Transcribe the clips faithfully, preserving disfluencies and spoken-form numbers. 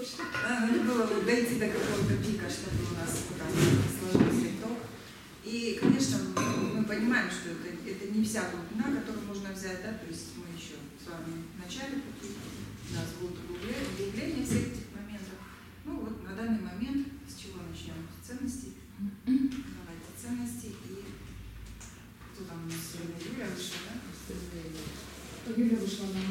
Надо было вот дойти до какого-то пика, чтобы у нас сложился итог. И, конечно, мы понимаем, что это, это не вся глубина, которую можно взять, да, то есть мы еще с вами в начале пути, у нас будут углубления всех этих моментов. Ну вот на данный момент с чего начнем? С ценностей. Давайте ценности и кто там у нас сегодня? Юля вышла, да? Юля вышла, да.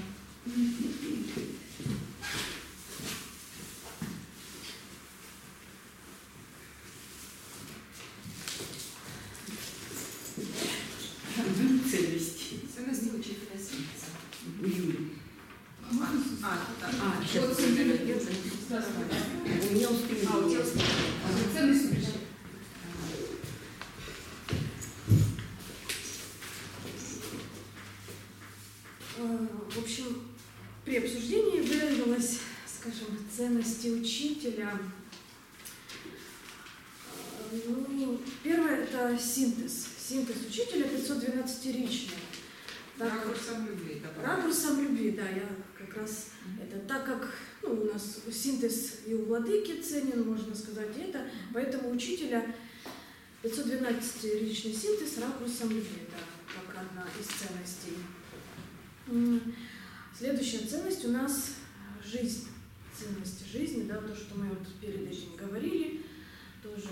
Ценности. Ценности учителя синтеза. У Юли. А, да. А, сейчас. У меня успели. А, у тебя успели. Ценности пришли. В общем, при обсуждении выразилась, скажем, ценности учителя. Ну, первое – это синтез. Синтез учителя пятьсот двенадцатиричный. Ракурсом любви. Ракурсом любви, да, я как раз mm-hmm. это так как ну, у нас синтез и у владыки ценен, можно сказать, это, поэтому учителя пятьсот двенадцатиричный синтез ракурсом любви, да, как одна из ценностей. Следующая ценность у нас жизнь. Ценности жизни, да, то, что мы вот перед этим говорили, тоже,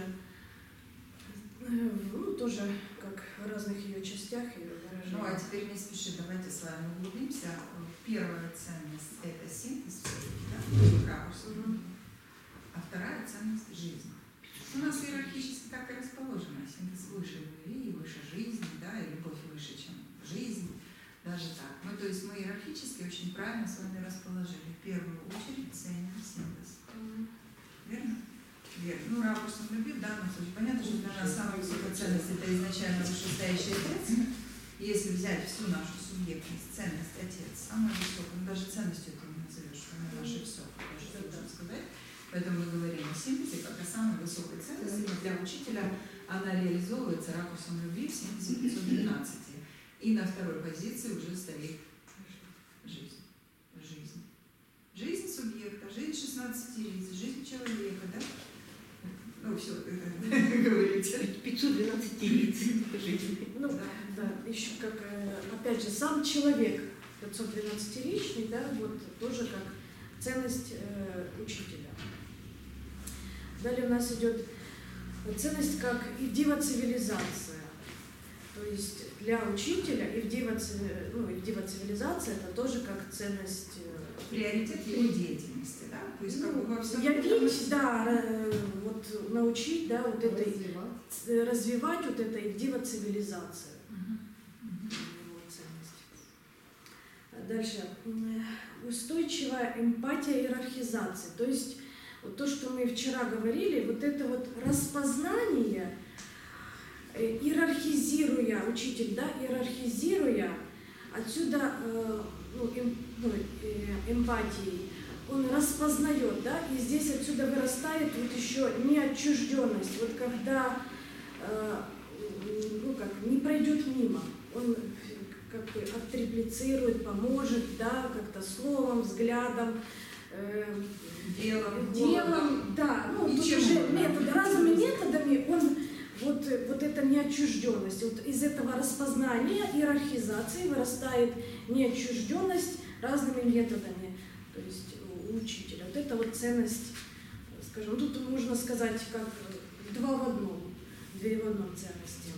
ну, тоже как в разных ее частях ее выражения. Ну, а теперь не спеши, давайте с вами углубимся. Первая ценность – это синтез, да, ракурс, mm-hmm. а вторая ценность – жизнь. У нас иерархически так и расположено. Синтез выше любви, выше жизни, да, и любовь выше, чем жизнь. Даже так. Ну, то есть мы иерархически очень правильно с вами расположили. В первую очередь ценим синтез. Mm-hmm. Верно? Верно. Ну, ракурсом любви в данном случае. Понятно, что для нас самая высокая ценность – это изначально вышестоящий отец. Если взять всю нашу субъектность, ценность отец, самая высокая, ну, даже ценностью это не назовешь, она наше все, даже так сказать. Поэтому мы говорим о синтезе как о самой высокой ценности. Для учителя она реализовывается ракурсом любви в синтезе пятьсот двенадцать. И на второй позиции уже стоит жизнь. Жизнь. Жизнь субъекта, жизнь шестнадцати лиц, жизнь человека, да? Ну, все, говорите. пятьсот двенадцать лиц жизни. Ну, да, да, еще как, опять же, сам человек пятьсот двенадцатиричный, да, вот тоже как ценность э, учителя. Далее у нас идет ценность как идева цивилизация. То есть для учителя ивдива, ну, ивдива цивилизация это тоже как ценность. Приоритет его деятельности, да? То есть как ну, бы во всем явить, да, вот научить, да, вот этой, развивать. развивать вот это ивдива цивилизация. Uh-huh. Uh-huh. Дальше. Устойчивая эмпатия иерархизации. То есть вот то, что мы вчера говорили, вот это вот распознание, иерархизируя, учитель, да, иерархизируя, отсюда э, ну, эм, ну, э, эмпатией, он распознает, да, и здесь отсюда вырастает вот еще неотчужденность, вот когда, э, ну как, не пройдет мимо, он как бы оттреплицирует, поможет, да, как-то словом, взглядом, э, делом, делом, да, ну тут уже метод, разными методами он Вот, вот эта неотчужденность, вот из этого распознания, иерархизации вырастает неотчужденность разными методами, то есть у учителя. Вот это вот ценность, скажем, тут можно сказать как два в одном, две в одном ценности.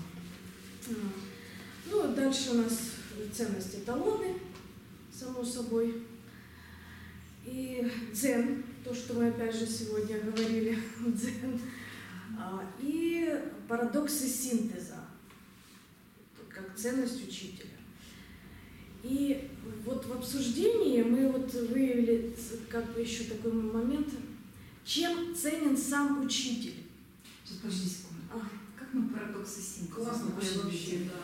Ну, дальше у нас ценность эталоны, само собой, и дзен, то, что мы опять же сегодня говорили, дзен. И парадоксы синтеза, как ценность учителя. И вот в обсуждении мы вот выявили как бы еще такой момент, чем ценен сам учитель. Сейчас, подожди секунду. А, как мы парадоксы синтеза? Классно вообще, да.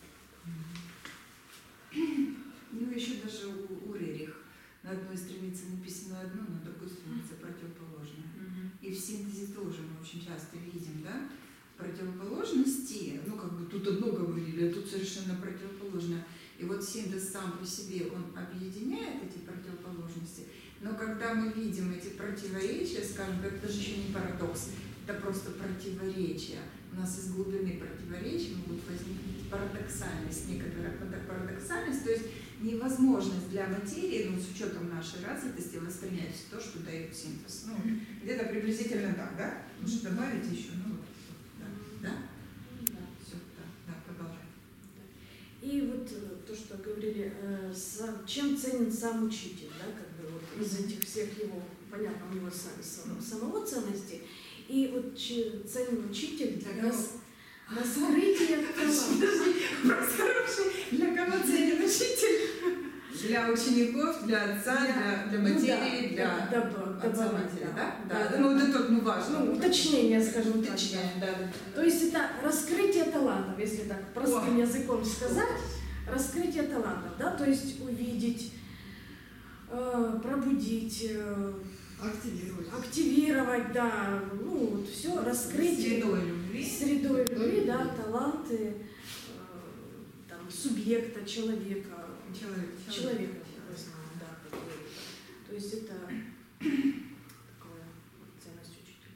Ну, еще даже у, у Рерих на одной странице написано одно, на другой странице противоположное. И в синтезе тоже мы очень часто видим, да, противоположности, ну как бы тут одно говорили, а тут совершенно противоположное. И И вот синтез сам по себе, он объединяет эти противоположности, но когда мы видим эти противоречия, скажем, это же еще не парадокс, это просто противоречия. У нас из глубины противоречий могут возникнуть парадоксальность, некоторая парадоксальность, то есть невозможность для материи, ну, с учетом нашей развитости, воспринять то, что дает синтез. Ну, где-то приблизительно так, да? Может добавить еще? Ну, вот, да, да? Да. Все, да, да, продолжай. И вот э, то, что говорили, э, сам- чем ценен сам учитель, да, как бы вот из этих всех его, понятно, у него са- са- самого ценности, и вот че- ценен учитель для рас- раскрытия таланта. Вопрос хороший. Для кого ценен учитель? Для учеников, для отца, для, для материи, Ну, для да, да, да, отца добавить, матери, да. да? Да, Да, да. ну это тут, ну важно. Ну, уточнение, скажем так. Уточнение, да, да. То есть это раскрытие талантов, если так простым языком сказать, раскрытие талантов, да, то есть увидеть, э, пробудить, э, Активировать. активировать, да, ну вот все, раскрытие. Средой любви. Средой любви, да, таланты, э, там, субъекта, человека, Человек. человека, да, который- то есть это такая вот ценность учителя.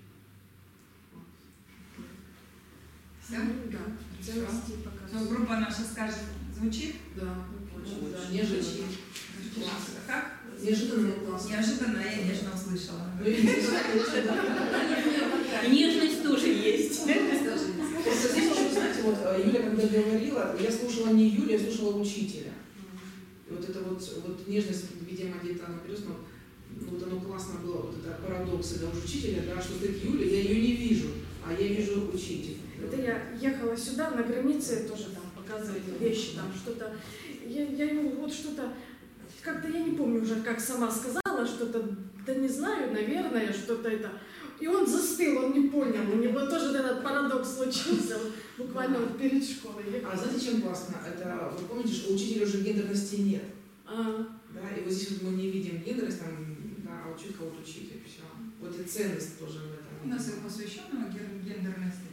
Все? Ну, да, ценности Ну, показывают. группа наша скажет, звучит? Да, очень, да, Звучит. неожиданно. Классно. Как? Неожиданно классно. Неожиданно я нежно услышала. Ну, и не знаю, да. Нежность тоже есть. Просто здесь еще, знаете, вот э, Юля, когда говорила, я слушала не Юлю, я слушала учителя. И вот это вот, вот нежность, видимо, где-то она берет, но вот оно классно было, вот это парадокс, да, уже учителя, да, что стоит Юля, я ее не вижу, а я вижу учителя. Это я ехала сюда, на границе тоже там показывали вещи, там что-то, я, я ему вот что-то, как-то я не помню уже, как сама сказала, что-то, да не знаю, наверное, что-то это. И он застыл, он не понял, у него тоже этот парадокс случился, вот буквально вот перед школой. Я- А знаете, чем классно? Это, вы помните, что у учителя уже гендерности нет. А, Да, и вот здесь вот мы не видим гендерность, там, да, а учит кого-то учитель, все. Вот и ценность тоже в этом. У нас и посвященного ген- гендерности.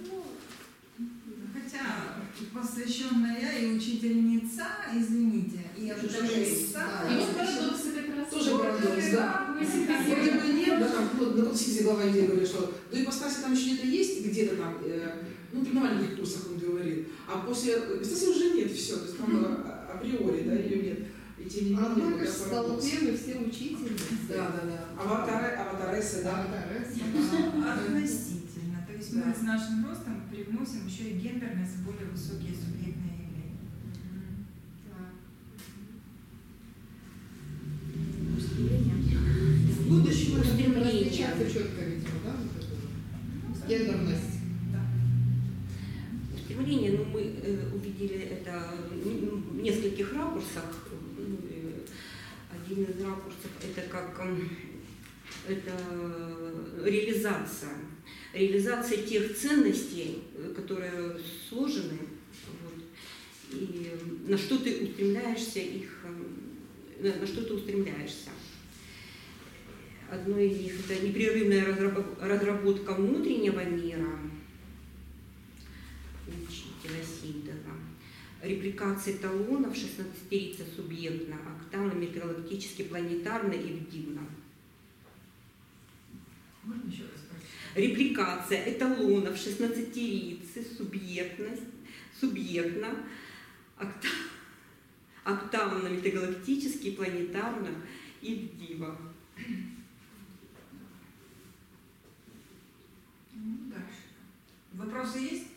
Хотя посвященная и учительница, извините, и Да. И авторитета. вот парадоксы как раз. Тоже парадокс, да. Вроде бы нет, да, там, ну, на курсе глава идеи говорит, что до ипостаси там еще где-то есть, где-то там, э, ну, при маленьких курсах он говорит, а после ипостаси уже нет, все, то есть там э, априори, да, ее нет. И тем не менее, Однако да, же парадокс. столпе все учительницы. Да, да, да. Аватары, аватаресы, да. Да, да, раз. А, Относительно. То есть мы Да. с нашим ростом привносим еще и гендерность в более высокие субъектные явления. В будущем это будет Устремление. различаться четко, видимо, да? вот это вот. Гендерность. Да. Устремление, ну, мы э, увидели это в нескольких ракурсах. Ну, э, Один из ракурсов это как эм, это реализация. Реализация тех ценностей, э, которые сложены, вот, и э, на что ты устремляешься их, э, на на что ты устремляешься. Одно из них – это непрерывная разраб- разработка внутреннего мира учителя синтеза, репликация эталонов шестнадцатерица субъектно, октавно, межгалактически, планетарно и вдивно. Можно еще раз спросить? Репликация эталонов шестнадцатерицы субъектность, субъектно, окта- октавно, метагалактически, планетарно и вдиво. Ну, дальше. Вопросы есть?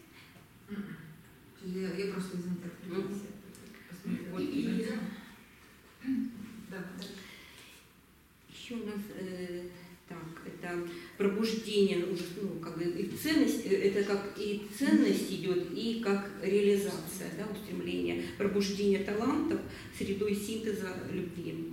Я, я просто, извините, отвлеклась. Посмотрела. Вот, и- Да, да. Еще у нас э, так, это пробуждение, уже, ну, как бы и ценность, э, это как и ценность идет, и как реализация, да, устремление, пробуждение талантов средой синтеза любви.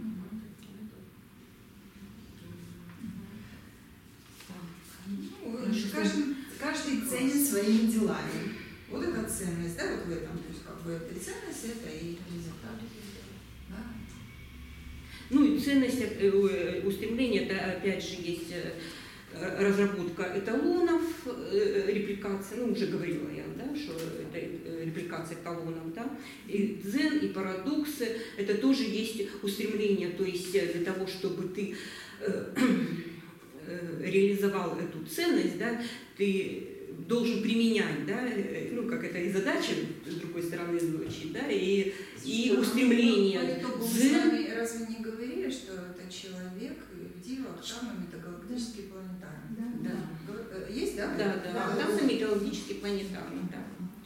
Ну, каждый, каждый ценит своими делами. Вот это ценность, да, вот в этом. То есть как бы эта ценность, это и результат. Да. Ну и ценность э, э, устремления, это опять же есть э, разработка эталонов, э, репликация, ну уже говорила я, да, что это э, репликация эталонов, да, и дзен, и парадоксы, это тоже есть устремление, то есть для того, чтобы ты э, э, реализовал эту ценность, да, ты должен применять, да, ну, как это и задача, с другой стороны, звучит, да, и, и устремление. По итогу мы с вами разве не говорили, что это человек, Дива, Октава, метагалактический, планетарный? Да. Да. Есть, да? Да, да, да. Там на металлогический, планетарный, да.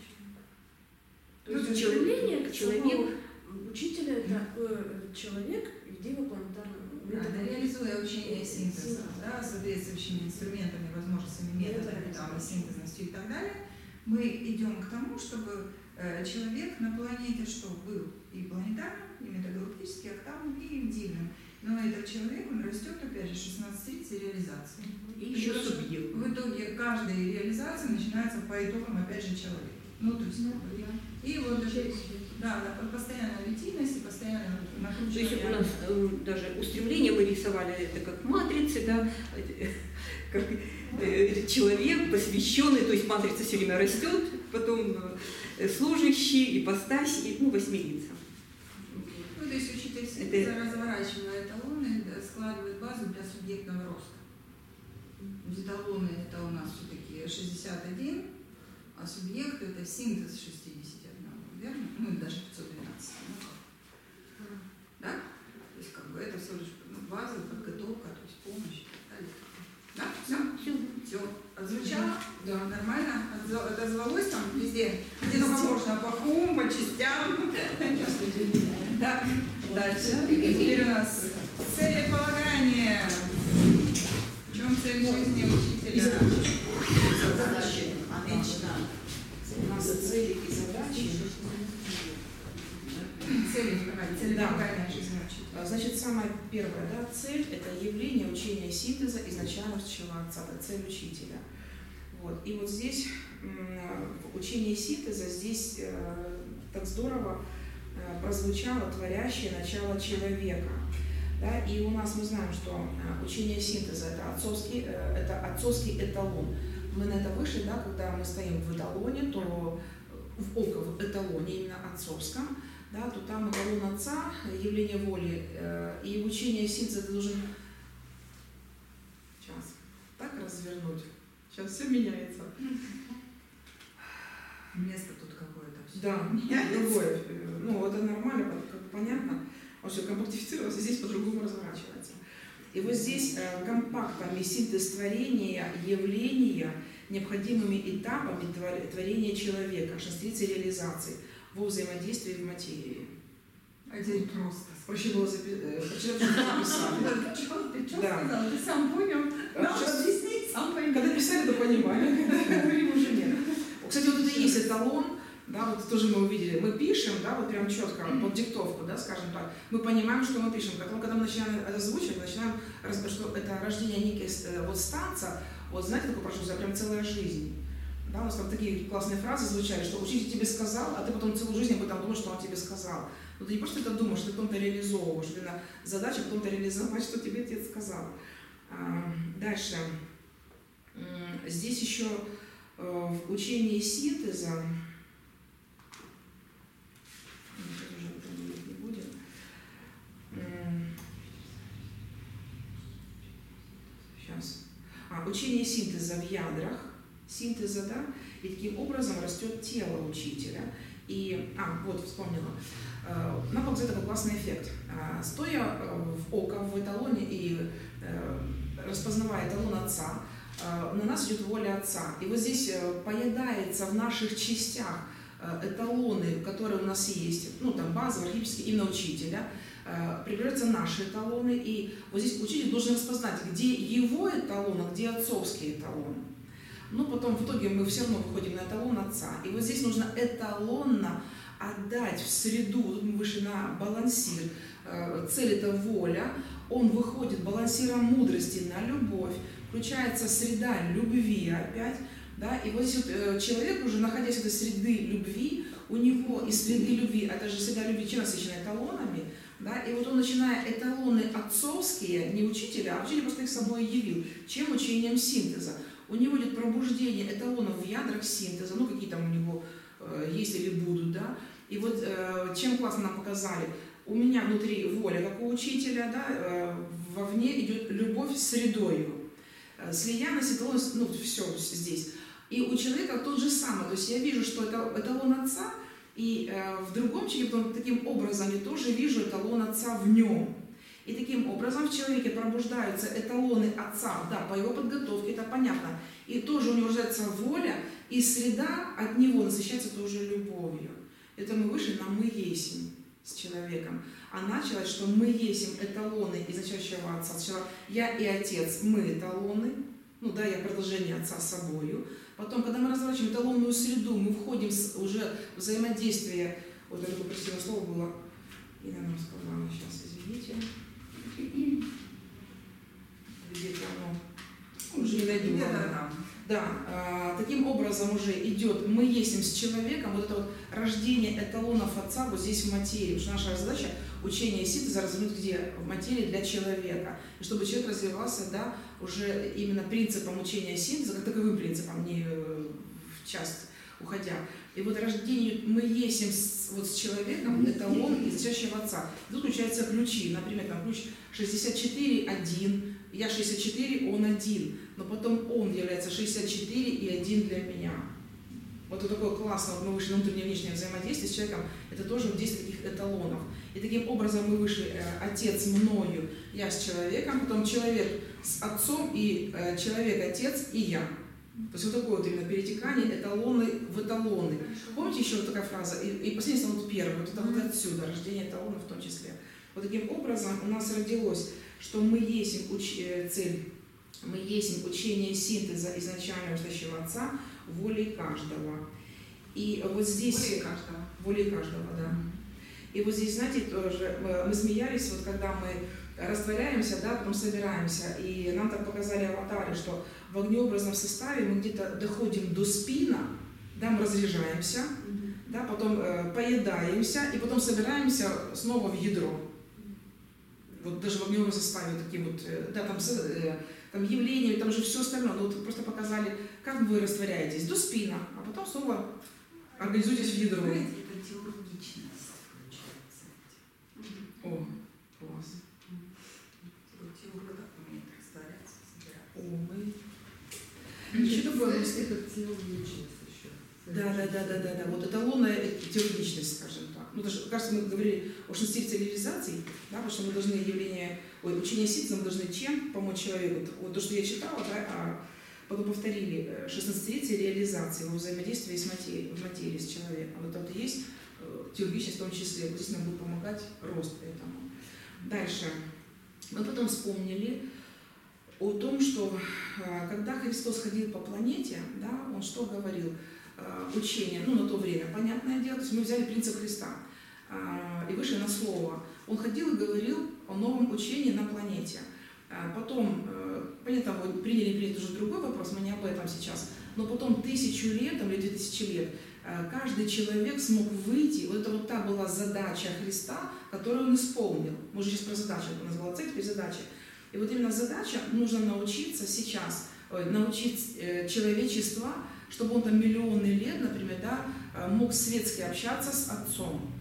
То есть Ну, устремление к человек- самому учителя это э, человек в диво-планетарном Да, реализуя учение синтеза, да, соответствующими инструментами, возможностями, методами, там, и синтезностью и так далее, мы идем к тому, чтобы э, человек на планете что был и планетарным, и метагалактически, октавным, и дивным. Но этот человек, он растет, опять же, шестнадцать-тридцать реализации. И еще В итоге- субъект. В итоге каждая реализация начинается по итогам, опять же, человека. Ну, то есть, как бы, и вот это, да, да, постоянная литийность и постоянное То есть у накручивание. нас э, даже устремление мы рисовали это как матрицы, да, как э, человек посвященный, то есть матрица все время растет, потом э, служащий, ипостась, и, ну, восьмилица. Ну, то есть учитель синтеза, разворачивая эталоны, да, складывает базу для субъектного роста. Эталоны это у нас все-таки шестьдесят один, а субъект это синтез шестьдесят один, верно? Ну, или даже пятьсот двенадцать. Ну, как? Да? То есть как бы это все лишь ну, база, подготовка, то есть помощь. Да? Все? Все. Все. Отзвучало? Да. Нормально? Отзва- Отозвалось там везде? Где только можно, по хум, по частям. Так, дальше. Теперь у нас целеполагание. В чем цель жизни учителя? Задачи. Отлично. У нас цели и задачи. Цели, целеполагание жизни учителя. А, Значит, самая первая, да, цель – это явление учения синтеза изначально сначала отца, это цель учителя. Вот. И вот здесь м, в учении синтеза здесь э, так здорово э, прозвучало творящее начало человека. Да? И у нас мы знаем, что э, учение синтеза – это отцовский, э, это отцовский эталон. Мы на это вышли, да, когда мы стоим в эталоне, то в око в эталоне, именно отцовском, да, то там эталон отца, явление воли, э, и учение синтеза ты должен сейчас так развернуть. Сейчас все меняется. Место тут какое-то. всё. Да, другое. Ну, это нормально, как понятно. Он все компактифицировался, здесь по-другому разворачивается. И вот здесь э, компактами синтез творения, явления, необходимыми этапами твор- творения человека, шестрицы реализации во взаимодействии в материи. А теперь просто. Проще было записать, прочитать, что написали. Ты что ты что Да. сказал? Ты сам понял? А Надо сейчас- объяснить, сам поймешь. Когда писали, то понимали, когда говорим, уже нет. Кстати, вот это и есть эталон, да, вот тоже мы увидели. Мы пишем, да, вот прям четко, под диктовку, да, скажем так. Мы понимаем, что мы пишем. Потом, когда мы начинаем это озвучивать, мы начинаем, раз- что это рождение некой э, вот станца, вот знаете, такое прошу, за прям целая жизнь. Да, у нас там такие классные фразы звучали, что учитель тебе сказал, а ты потом целую жизнь об этом думаешь, что он тебе сказал. Но ты не просто это думаешь, ты потом-то реализовываешь. У тебя задача потом-то реализовать, что тебе отец сказал. А, дальше. М, Здесь еще э, в учении синтеза, сейчас уже это говорить не будем. М, Сейчас. А, учение синтеза в ядрах, синтеза, да, и таким образом растет тело учителя. И, а, вот, вспомнила. Э, Нам показывает такой классный эффект. А, Стоя э, в око, в эталоне и э, распознавая эталон отца, э, на нас идет воля отца. И вот здесь э, поедается в наших частях э, эталоны, которые у нас есть, ну, там, базовые, архетипические, именно учителя, э, прибираются наши эталоны, и вот здесь учитель должен распознать, где его эталон, а где отцовский эталон. Но потом в итоге мы все равно выходим на эталон отца. И вот здесь нужно эталонно отдать в среду, тут мы вышли на балансир, э, цель это воля, он выходит балансиром мудрости на любовь, включается среда любви опять, да, и вот здесь вот, э, человек уже, находясь в этой среды любви, у него из среды любви, это же среда любви чем насыщена эталонами, да, и вот он, начиная эталоны отцовские, не учителя, а учитель просто их собой явил, чем учением синтеза. у него идет пробуждение эталонов в ядрах синтеза, ну какие там у него э, есть или будут, да. И вот э, чем классно нам показали, у меня внутри воля, как у учителя, да, э, вовне идет любовь с средою, э, слиянность, эталон, ну все здесь. И у человека тот же самый, то есть я вижу, что это эталон отца, и э, в другом человеке, потом таким образом я тоже вижу эталон отца в нем. И таким образом в человеке пробуждаются эталоны отца, да, по его подготовке, это понятно. И тоже у него рождается воля, и среда от него насыщается тоже любовью. Это мы вышли на «мы есим» с человеком. А началось, что мы есим эталоны изначающего отца. Сначала я и отец, мы эталоны, ну да, я продолжение отца собою. Потом, когда мы разворачиваем эталонную среду, мы входим с, уже в взаимодействие, вот это красивое слово было, и я нам сказала, сейчас, извините. Где-то оно уже не найду. Да, да, таким образом уже идет мы есим с человеком, вот это вот рождение эталонов отца вот здесь в материи. Потому что наша задача учение синтеза развернуть где? В материи для человека. И чтобы человек развивался, да, уже именно принципом учения синтеза, как таковым принципом, не в часть уходя. И вот рождение мы есим с, вот с человеком, эталон изначающего отца. Тут включаются ключи. Например, там ключ шестьдесят четыре один, я шестьдесят четыре, он один. Но потом он является шестьдесят четыре и один для меня. Вот вот такое классное, вот мы вышли на внутреннее и внешнее взаимодействие с человеком, это тоже вот десять таких эталонов. И таким образом мы вышли э, отец мною, я с человеком, потом человек с отцом, и э, человек отец и я. То есть вот такое вот именно перетекание эталоны в эталоны. Помните еще вот такая фраза? И, и последняя вот первая, вот это вот отсюда, рождение эталонов в том числе. Вот таким образом у нас родилось, что мы есть уч... цель, мы есть учение синтеза изначально рождающего отца волей каждого. И вот здесь... Волей каждого. Волей каждого, да. И вот здесь, знаете, тоже мы смеялись, вот когда мы растворяемся, да, потом собираемся, и нам так показали аватары, что в огнеобразном составе мы где-то доходим до спина, да, мы разряжаемся, mm-hmm. да, потом э, поедаемся, и потом собираемся снова в ядро. Вот даже в огнеобразном составе такие вот, э, да, там, э, там явления, там же все остальное, но вот просто показали, как вы растворяетесь до спина, а потом снова организуйтесь в ядро. Это теологичность получается. О, класс. Теория так умеет растворяться, собираться. О, мы... Еще такое... Это теологичность еще. Да, да, да, да, да, да. Вот эталонная теологичность, скажем так. Ну, даже, кажется, мы говорили о шести цивилизаций, да, потому что мы должны явление, ой, учение синтеза, мы должны чем помочь человеку. Вот то, что я читала, да, а потом повторили шестнадцать реализации его взаимодействия с материей, в материи с человеком. Вот это и есть теологичность в том числе. Вот здесь нам будет помогать рост этому. Дальше. Мы потом вспомнили о том, что когда Христос ходил по планете, да, он что говорил? Учение, ну, на то время, понятное дело, то есть мы взяли принцип Христа и вышли на слово. Он ходил и говорил о новом учении на планете. Потом, понятно, приняли, приняли уже другой вопрос, мы не об этом сейчас, но потом тысячу лет, там, или две тысячи лет, каждый человек смог выйти, вот это вот та была задача Христа, которую он исполнил. Мы же сейчас про задачу, у нас была цель, теперь задача. И вот именно задача, нужно научиться сейчас, научить человечество, чтобы он там миллионы лет, например, да, мог светски общаться с отцом.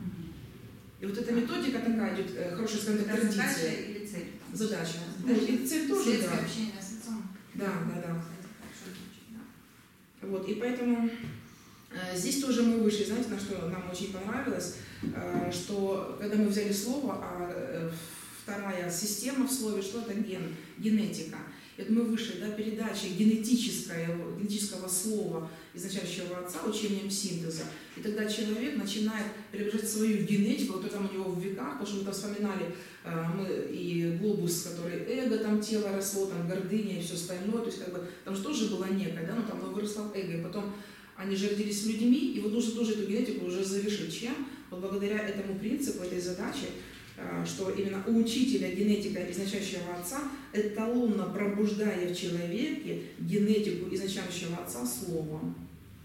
И вот эта методика такая идет, хорошая, скажем так, традиция. Задача или цель? Задача. Ну, и цель тоже, светское да. общение с отцом. Да, да, да. Кстати, хорошо звучит, да. Вот, и поэтому э, здесь тоже мы вышли, знаете, на что нам очень понравилось, э, что когда мы взяли слово, а э, вторая система в слове, что это ген, генетика. И вот мы вышли, да, передача генетического, генетического слова изначающего отца учением синтеза. И тогда человек начинает преображать свою генетику, вот это у него в веках, потому что мы там вспоминали, э, мы и глобус, который эго, там тело росло, там гордыня и все остальное, то есть как бы там же тоже было некое, да, но там оно выросло эго, и потом они же родились людьми, и вот нужно тоже эту генетику уже завершить. Чем? Вот благодаря этому принципу, этой задаче, что именно у учителя генетика изначающего отца, эталонно пробуждая в человеке генетику изначающего отца словом.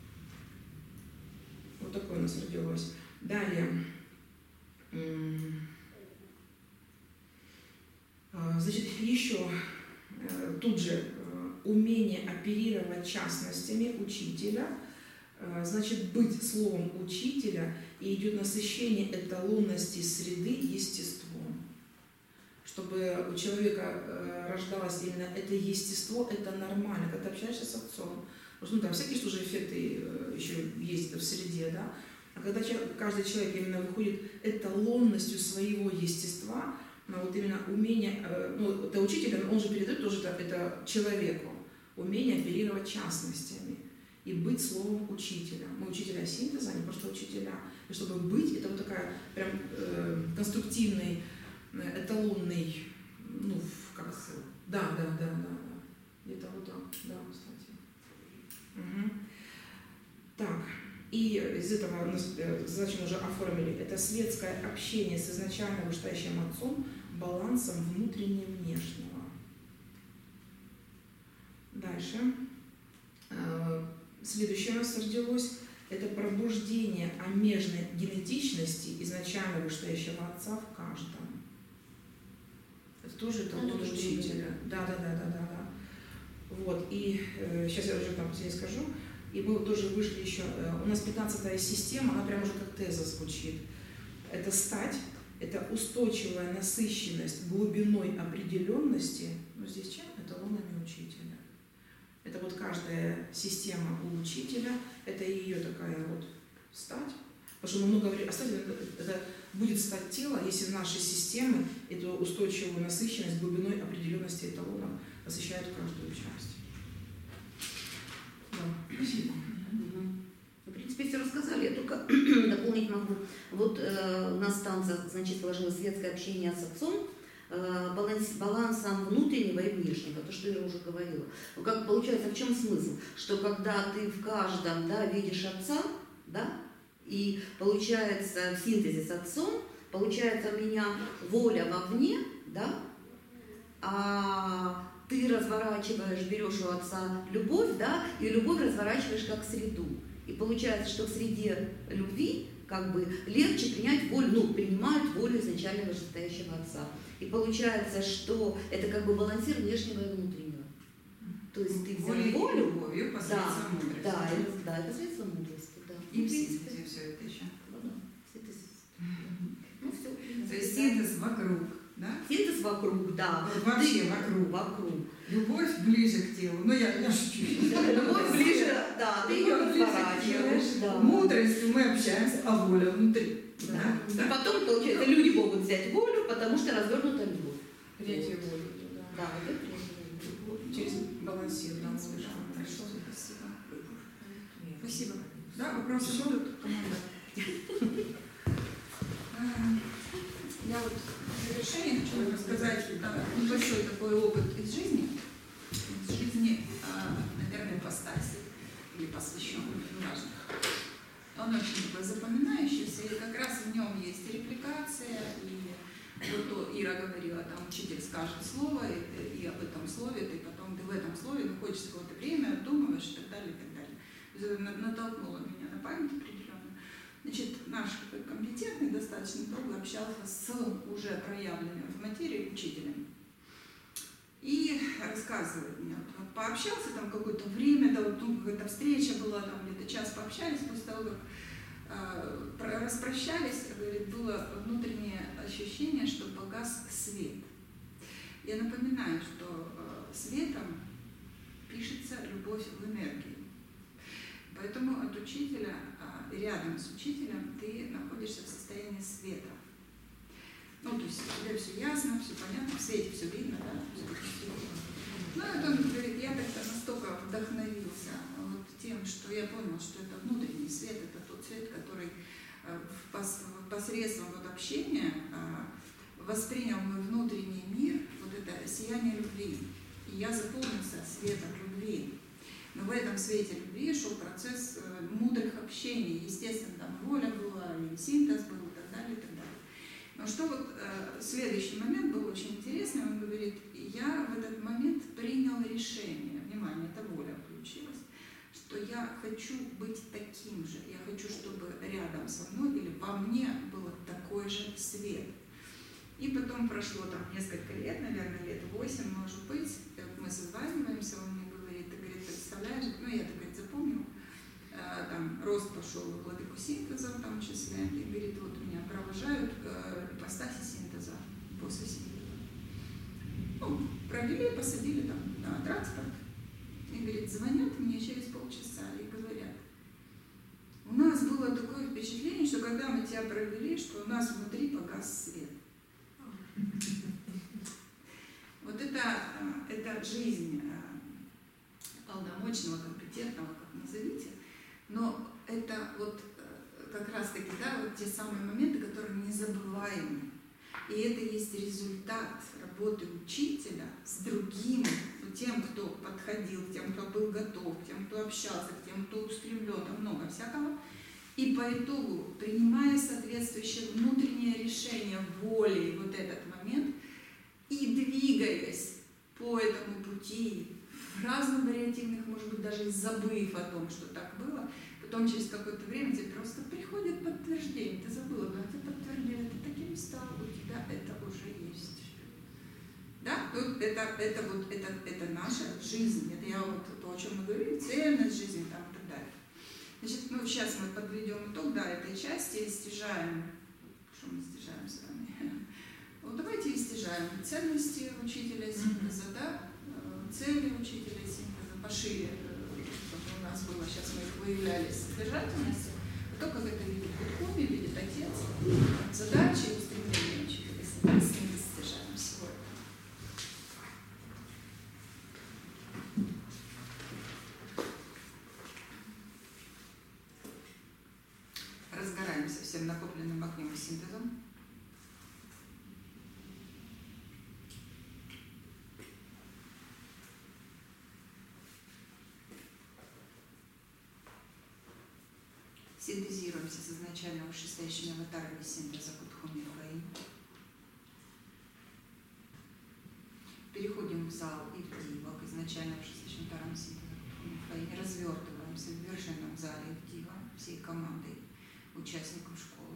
Вот такое у нас родилось. Далее. Значит, еще тут же умение оперировать частностями учителя, э, значит, быть словом учителя, и идет насыщение эталонности среды естеством. Чтобы у человека э, рождалось именно это естество, это нормально, когда ты общаешься с отцом. Потому что ну, там всякие тоже эффекты э, еще есть в среде, да. А когда человек, каждый человек именно выходит эталонностью своего естества, на вот именно умение, э, ну, это учитель, он же передает тоже это, это человеку, умение оперировать частностями и быть словом учителя. Мы учителя синтеза, а не просто учителя. И чтобы быть, это вот такая прям э, конструктивный, эталонный, ну, как, да, да, да, да, да. Где-то вот так, да, кстати. Угу. Так, и из этого у нас задачу мы уже оформили. Это светское общение с изначально вышестоящим отцом, балансом внутреннего и внешнего. Дальше. Следующее у нас родилось. Это пробуждение омежной генетичности изначально вышестоящего отца в каждом. Это тоже это Ну, вот тоже учителя. Да, да, да, да, да, да. Вот, и э, сейчас я уже там тебе скажу. И мы тоже вышли еще, э, у нас пятнадцатая система, она прям уже как теза звучит. Это стать, это устойчивая насыщенность глубиной определенности, ну здесь чем? Эталонами учителя. Это вот каждая система у учителя, это ее такая вот стать. Потому что мы много говорили, а стать это, это будет стать тело, если наши системы эту устойчивую насыщенность глубиной определенности эталонов насыщают каждую часть. Да, спасибо. В принципе, все рассказали, я только дополнить могу. Вот э, у нас там, значит, сложилось светское общение с отцом, э, баланс, балансом внутреннего и внешнего, то, что я уже говорила. Как получается, в чем смысл? Что когда ты в каждом, да, видишь отца, да, и получается в синтезе с отцом, получается у меня воля вовне, да, а ты разворачиваешь, берешь у отца любовь, да, и любовь разворачиваешь как среду. И получается, что в среде любви как бы легче принять волю, ну, принимают волю изначально вышестоящего отца. И получается, что это как бы балансир внешнего и внутреннего. То есть ты взял Волей и волю, любовью посредством мудрости. да, это, да, это посредством мудрости, да. И в в принципе, синтезе все это еще. ну да, синтез. Ну, все. То есть синтез вокруг, да? Синтез вокруг, да. Вот вообще Ты- вокруг. Вокруг. Любовь ближе к телу. Ну, я, я шучу. Любовь ближе, да, ты ее Любовь ближе к разворачиваешь, телу. да. Мудростью мы общаемся, а воля внутри. Да. Да. И потом, получается, люди могут взять волю, потому что развернута любовь. Принятие воли, да. Да, вот это принятие воли. Через балансирование. Хорошо, спасибо. Спасибо. Да, вопросы будут? Команда. Я вот в завершение хочу рассказать а, небольшой такой опыт из жизни. Из жизни, а, наверное, ипостаси или посвященный, неважно. Он очень такой запоминающийся, и как раз в нем есть и репликация, и вот то Ира говорила, там учитель скажет слово, и, и об этом слове, ты потом ты в этом слове находишь какое-то время, думаешь и так далее, и так далее. Это натолкнуло меня на память определенную. Значит, наш компетентный достаточно долго общался с уже проявленными в материи учителем. И рассказывает мне, вот, пообщался там какое-то время, да, вот, ну, какая-то встреча была, там где-то час пообщались, после того, как э, распрощались, говорит, было внутреннее ощущение, что погас свет. Я напоминаю, что э, светом пишется любовь в энергии. Поэтому от учителя, э, рядом с учителем ты находишься в состоянии света. Ну, то есть тебе все ясно, все понятно, в свете все видно, да? Ну, это он говорит, я как-то настолько вдохновился вот тем, что я понял, что это внутренний свет, это тот свет, который посредством вот общения воспринял мой внутренний мир, вот это сияние любви. И я заполнился светом любви. Но в этом свете любви шел процесс мудрых общений. Естественно, там воля была, и синтез был, и так далее, и так далее. Но что вот э, следующий момент был очень интересный, он говорит, я в этот момент принял решение, внимание, это воля включилась, что я хочу быть таким же, я хочу, чтобы рядом со мной или во мне был такой же свет. И потом прошло там несколько лет, наверное, лет восемь, может быть, мы созваниваемся, он мне говорит, представляешь, ну я, так сказать, запомнила, э, там рост пошел в владыку синтеза в том числе, и говорит, вот меня провожают э, ипостаси синтеза после синтеза. Ну, провели, посадили там на транспорт, и говорит, звонят мне через полчаса и говорят, у нас было такое впечатление, что когда мы тебя провели, что у нас внутри погас свет. Вот это, это жизнь полномочного, компетентного, как назовите, но это вот как раз таки, да, вот те самые моменты, которые незабываемы. И это есть результат работы учителя с другим, тем, кто подходил, тем, кто был готов, тем, кто общался, тем, кто устремлен, там много всякого. И по итогу, принимая соответствующее внутреннее решение волей вот этот момент и двигаясь по этому пути в разных вариативных, может быть, даже забыв о том, что так было, потом через какое-то время тебе просто приходит подтверждение, ты забыла, но это подтверждение, ты таким стал, у тебя это уже есть. Да? Вот это, это, вот, это, это наша жизнь, это я вот то, о чем мы говорили, ценность жизни там, и так далее. Значит, ну, сейчас мы подведем итог, да, этой части и стяжаем, что мы стяжаем с вами? Вот давайте и стяжаем ценности учителя синтеза, да, цели учителя синтеза, пошире, чтобы у нас было, сейчас мы их выявляли содержательности, а то, как это видит Гудкоми, видит отец, задачи и устремления учителя синтеза, синтез стяжаем сегодня. Разгораемся всем накопленным огнем и синтезом. Синтезируемся с изначально вышестоящими аватарами синтеза Кудхуми Фаи. Переходим в зал и в Дива к изначально вышестоящим аватарам синтеза Кудхуми Фаи. Развертываемся в верженном зале в Дива всей командой участников школы.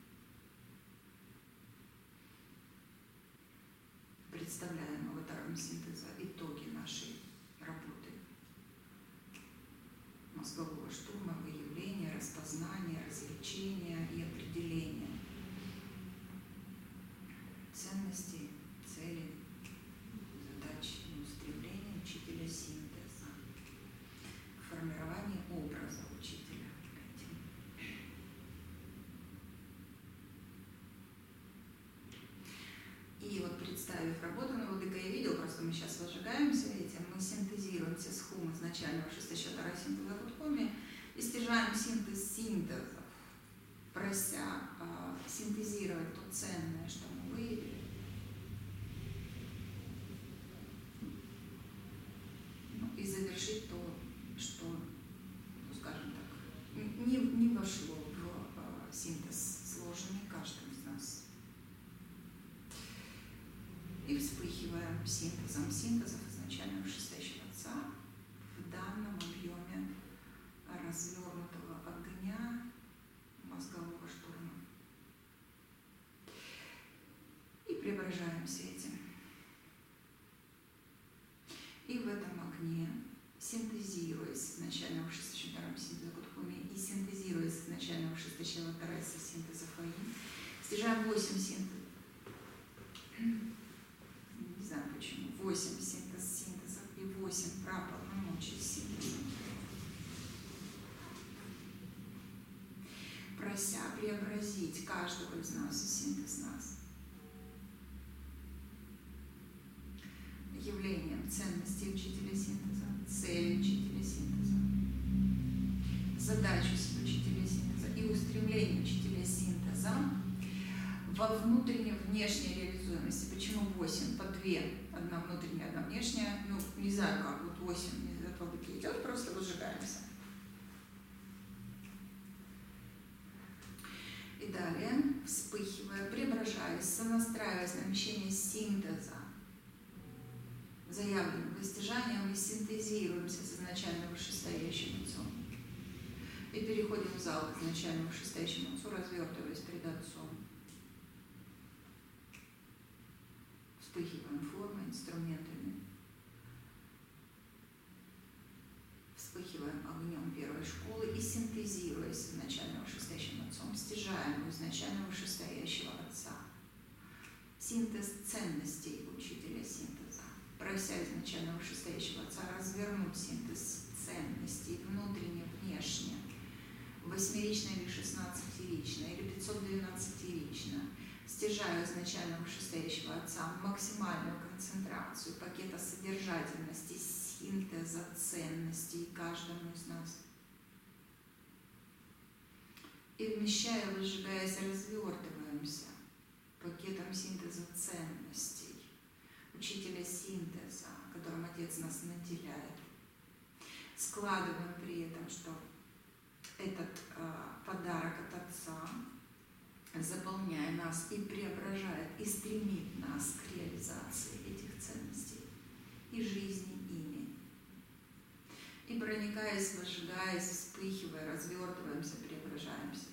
Представляем аватарам синтеза итоги нашей работы. Мозгового штурма, выявления, распознания, развлечения и определения ценностей, целей, задач и устремлений учителя синтеза, формирование образа учителя. И вот представив работу на владыка, я видел, просто мы сейчас возжигаемся этим, мы синтезируемся с хум изначального шестачатара синтеза Кудхуми и стяжаем синтез синтезов, прося э, синтезировать то ценное, что мы выявили. Ну, и завершить то, что, ну, скажем так, не, не вошло в э, синтез, сложенный каждым из нас. И вспыхиваем синтезом синтезов изначально вышестоящего Отца в данном объеме развернутого огня мозгового штурма. И преображаемся этим. И в этом огне, синтезируясь изначально вышестоящим даром синтеза Кудхуми и синтезируясь изначально вышестоящего Тараса синтеза Фаи, стяжаем восемь синтезов. Не знаю почему. Восемь синтез синтезов и восемь праполномочий синтеза. Прося преобразить каждого из нас и синтез нас. Явлением ценностей учителя синтеза, цели учителя синтеза, задачу учителя синтеза и устремление учителя синтеза во внутренней, внешней реализуемости. Почему восемь? По две. Одна внутренняя, одна внешняя. Ну, не знаю как, вот восемь из этого идет, просто выжигаемся. И далее, вспыхивая, преображаясь, сонастраиваясь на мещение синтеза, заявленным достижением, мы синтезируемся с изначально вышестоящим отцом. И переходим в зал к изначально вышестоящему отцу, развертываясь перед отцом. Вспыхиваем формой, инструментами. изначально вышестоящего Отца. Синтез ценностей учителя синтеза. Прося изначально вышестоящего Отца развернуть синтез ценностей внутренне, внешне, восьмерично или шестнадцатирично, или пятьсот двенадцатирично, стяжая изначально вышестоящего Отца максимальную концентрацию пакета содержательности, синтеза ценностей каждому из нас. И вмещая, выжигаясь, развертываемся пакетом синтеза ценностей, учителя синтеза, которым Отец нас наделяет. Складываем при этом, что этот э, подарок от Отца, заполняя нас и преображает, и стремит нас к реализации этих ценностей и жизни ими. И проникаясь, выжигаясь, вспыхивая, развертываемся, преображаемся.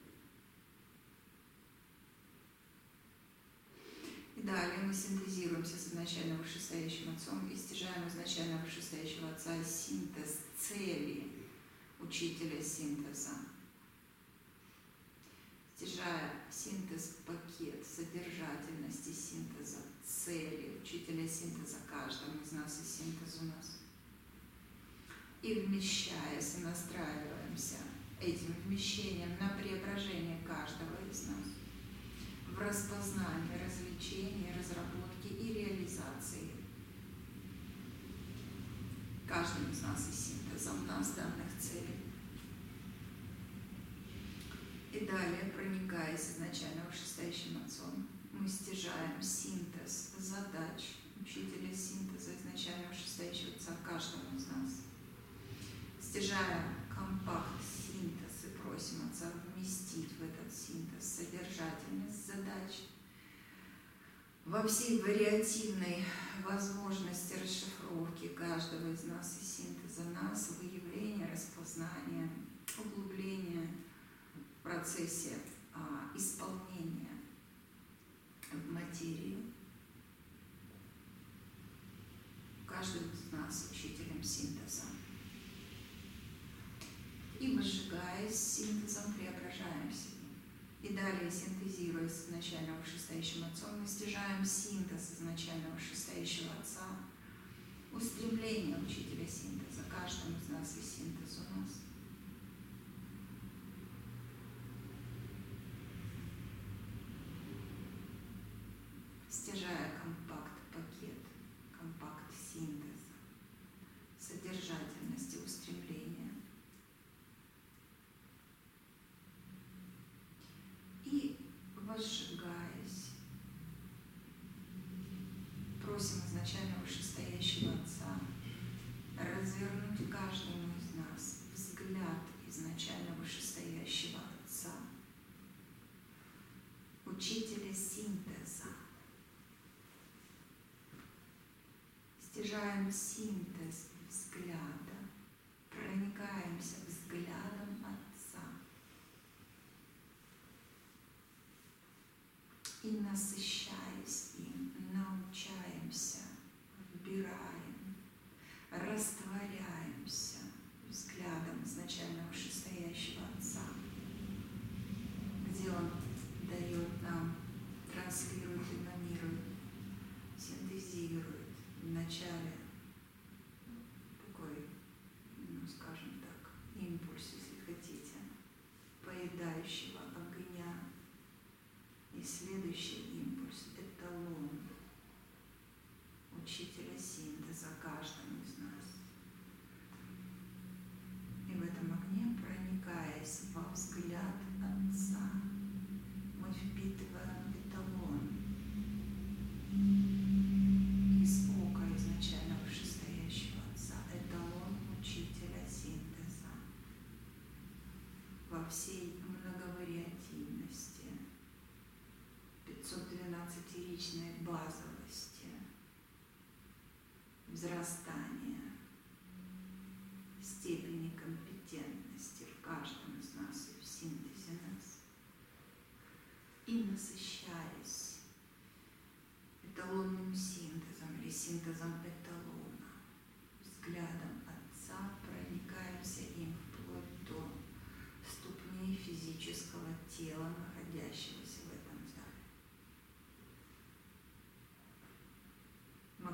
И далее мы синтезируемся с изначально вышестоящим Отцом и стяжаем изначально вышестоящего Отца синтез цели учителя синтеза. Стяжая синтез пакет содержательности синтеза цели учителя синтеза каждому из нас и синтез у нас. И вмещаясь, и настраиваемся этим вмещением на преображение каждого из нас в распознании, развлечении, разработке и реализации каждым из нас и синтезом нас данных целей. И далее, проникаясь изначально вышестоящим Отцом, мы стяжаем синтез задач учителя синтеза изначально вышестоящего Отца каждому из нас. Стяжаем компакт синтез и просим Отца вместить в этот синтез содержательность задач во всей вариативной возможности расшифровки каждого из нас и синтеза нас, выявления, распознания, углубления в процессе а, исполнения в материю. Каждым из нас учителем синтеза. И выжигаясь синтезом, преображаемся. И далее, синтезируясь изначально вышестоящим Отцом, мы стяжаем синтез изначально вышестоящего Отца, устремление учителя синтеза, каждому из нас и синтез у нас. Стяжая компакт-пакет, компакт-синтеза, содержательности, устремления. И возжигаясь, просим изначально вышестоящего Отца развернуть каждому из нас взгляд изначально вышестоящего Отца, учителя синтеза. Стяжаем синтез взгляда, проникаемся взглядом Отца и, насыщаясь им, научаемся, вбираем, растворяемся взглядом изначально вышестоящего Отца, где Он дает нам, транслирует, эманирует, синтезирует вначале такой, ну скажем так, импульс, если хотите, поедающего огня. И следующий импульс – эталон учителя синтеза каждому из нас. И в этом огне, проникаясь во взгляд Отца, мы впитываем эталон из ока изначально вышестоящего Отца, эталон учителя синтеза во всей многовариативности, пятьсот двенадцатиричной базовости, взрастания, степени компетентности в каждом из нас и в синтезе нас. И насыщаясь эталонным синтезом или синтезом эталона, взглядом Отца, проникаемся им вплоть до ступней физического тела, находящегося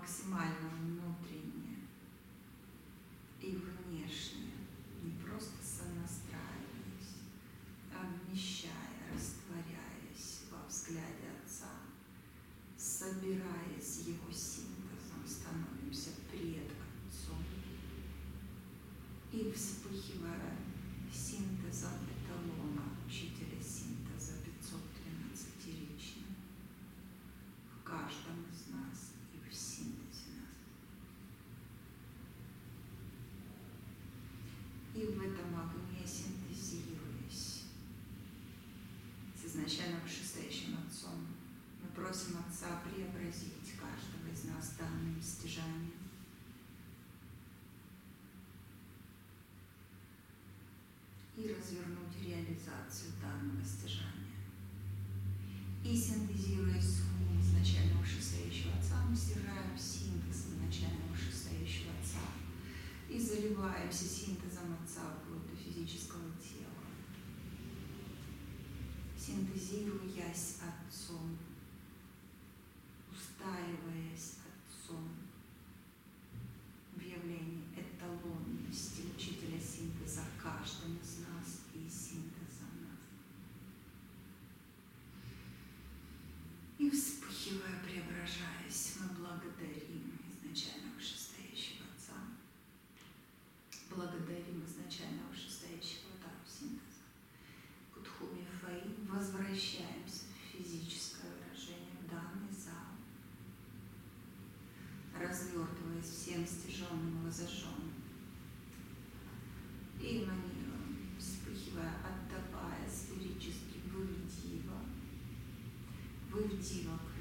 максимально внутреннее и внешнее, не просто сонастраиваясь, а вмещая, растворяясь во взгляде Отца, собираясь его синтезом, становимся пред Отцом и вспыхивая синтезом эталона учителя синтеза пятьсот тринадцатиричным в каждом из нас и в синтезе нас. И в этом огне синтезируясь с изначально вышестоящим Отцом, мы просим Отца преобразить каждого из нас данным стяжанием. И развернуть реализацию данного стяжания. И синтезируясь с ум изначально вышестоящего Отца, мы стяжаем синтез изначально вышестоящего Отца и заливаемся синтезом Отца вплоть до физического тела. Синтезируясь Отцом, устаиваясь Отцом в явлении эталонности учителя синтеза каждым из нас и синтеза нас. И вспыхивая, преображаясь, мы благодарим изначально вышестоящего Отца, благодарим изначально вышестоящего Дару синтеза. Кудхуми Фаи, возвращаемся в физическое выражение, в данный зал, развертываясь всем стяженным и возожженным. И эманируем, вспыхивая, отдавая сферически в Дива, в Дива